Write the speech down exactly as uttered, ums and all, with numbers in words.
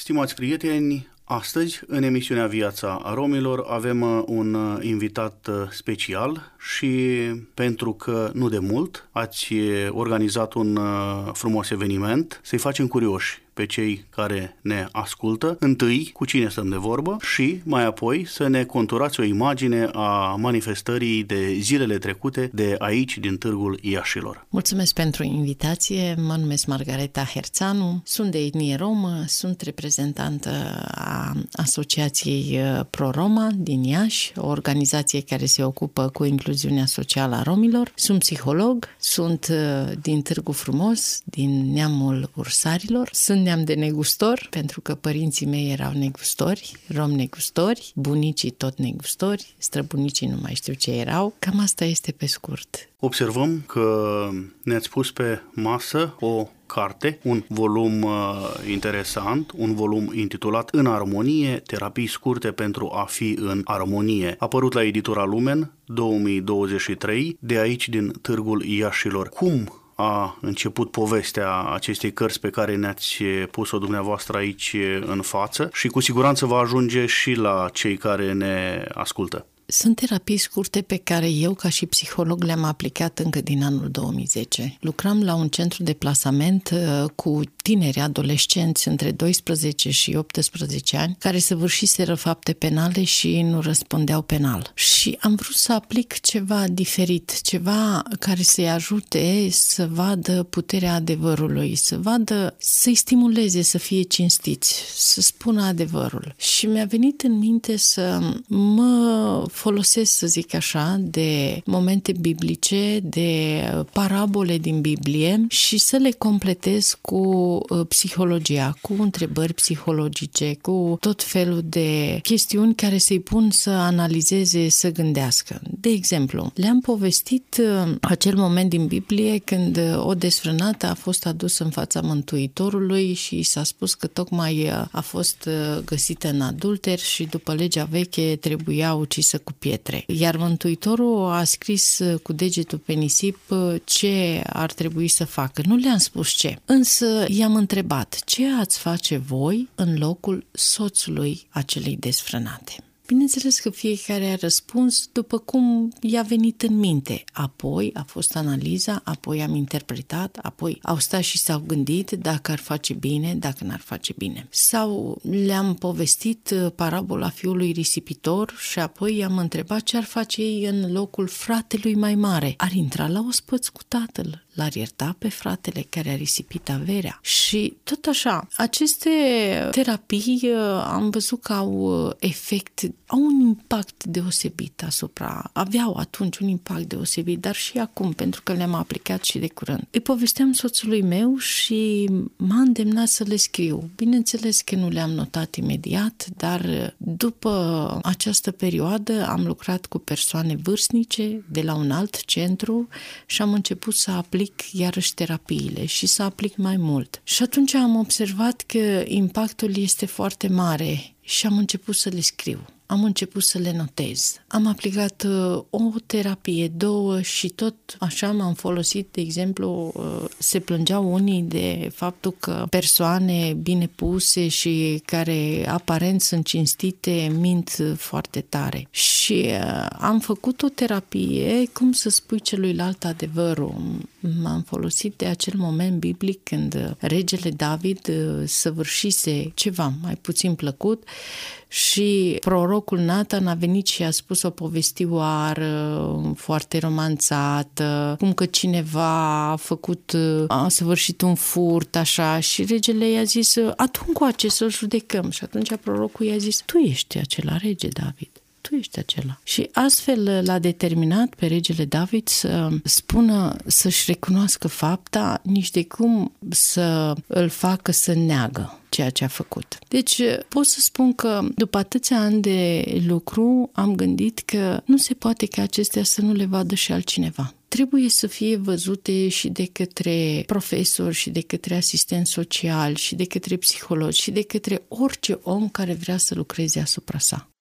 Stimați prieteni, astăzi, în emisiunea Viața Romilor, avem un invitat special și pentru că nu de mult ați organizat un frumos eveniment, să-i facem curioși pe cei care ne ascultă, întâi cu cine stăm de vorbă și mai apoi să ne conturați o imagine a manifestării de zilele trecute de aici, din Târgul Iașilor. Mulțumesc pentru invitație, mă numesc Margareta Herțanu, sunt de etnie romă, sunt reprezentantă a Asociației Pro-Roma din Iași, o organizație care se ocupă cu incluziunea socială a romilor, sunt psiholog, sunt din Târgu Frumos, din neamul ursarilor, sunt neam de negustor, pentru că părinții mei erau negustori, romi negustori, bunicii tot negustori, străbunicii nu mai știu ce erau. Cam asta este pe scurt. Observăm că ne-ați pus pe masă o carte, un volum uh, interesant, un volum intitulat În armonie, terapii scurte pentru a fi în armonie, apărut la editura Lumen două mii douăzeci și trei, de aici din Târgul Iașilor. Cum a început povestea acestei cărți pe care ne-ați pus-o dumneavoastră aici în față și cu siguranță va ajunge și la cei care ne ascultă? Sunt terapii scurte pe care eu, ca și psiholog, le-am aplicat încă din anul două mii zece. Lucram la un centru de plasament cu tineri adolescenți între doisprezece și optsprezece ani care săvârșiseră fapte penale și nu răspundeau penal. Și am vrut să aplic ceva diferit, ceva care să-i ajute să vadă puterea adevărului, să vadă, să-i stimuleze să fie cinstiți, să spună adevărul. Și mi-a venit în minte să mă folosesc, să zic așa, de momente biblice, de parabole din Biblie și să le completez cu psihologia, cu întrebări psihologice, cu tot felul de chestiuni care să-i pun să analizeze, să gândească. De exemplu, le-am povestit acel moment din Biblie când o desfrânată a fost adusă în fața Mântuitorului și s-a spus că tocmai a fost găsită în adulter și după legea veche trebuia ucisă cu pietre. Iar Mântuitorul a scris cu degetul pe nisip ce ar trebui să facă. Nu le-am spus ce. Însă i-am întrebat, ce ați face voi în locul soțului acelei desfrânate? Bineînțeles că fiecare a răspuns după cum i-a venit în minte. Apoi a fost analiza, apoi am interpretat, apoi au stat și s-au gândit dacă ar face bine, dacă n-ar face bine. Sau le-am povestit parabola fiului risipitor și apoi i-am întrebat ce ar face ei în locul fratelui mai mare. Ar intra la ospăț cu tatăl, l-ar ierta pe fratele care a risipit averea. Și tot așa, aceste terapii am văzut că au efect, au un impact deosebit asupra, aveau atunci un impact deosebit, dar și acum, pentru că le-am aplicat și de curând. Îi povesteam soțului meu și m-a îndemnat să le scriu. Bineînțeles că nu le-am notat imediat, dar după această perioadă am lucrat cu persoane vârstnice de la un alt centru și am început să aplic iarăși terapiile și să aplic mai mult. Și atunci am observat că impactul este foarte mare și am început să le scriu. Am început să le notez. Am aplicat uh, o terapie, două și tot așa m-am folosit, de exemplu, uh, se plângeau unii de faptul că persoane bine puse și care aparent sunt cinstite mint foarte tare. Și uh, am făcut o terapie, cum să spui celuilalt adevărul. M-am folosit de acel moment biblic când regele David uh, săvârșise ceva mai puțin plăcut și prorocul Natan a venit și a spus o povestioară foarte romanțată, cum că cineva a făcut, a săvârșit un furt, așa, și regele i-a zis, atunci cu ce să-l judecăm? Și atunci prorocul i-a zis, tu ești acela rege, David. Tu ești acela. Și astfel l-a determinat pe regele David să spună, să-și recunoască fapta, nici de cum să îl facă să neagă ceea ce a făcut. Deci pot să spun că după atâția ani de lucru am gândit că nu se poate ca acestea să nu le vadă și altcineva. Trebuie să fie văzute și de către profesori, și de către asistenți sociali, și de către psihologi, și de către orice om care vrea să lucreze asupra sa.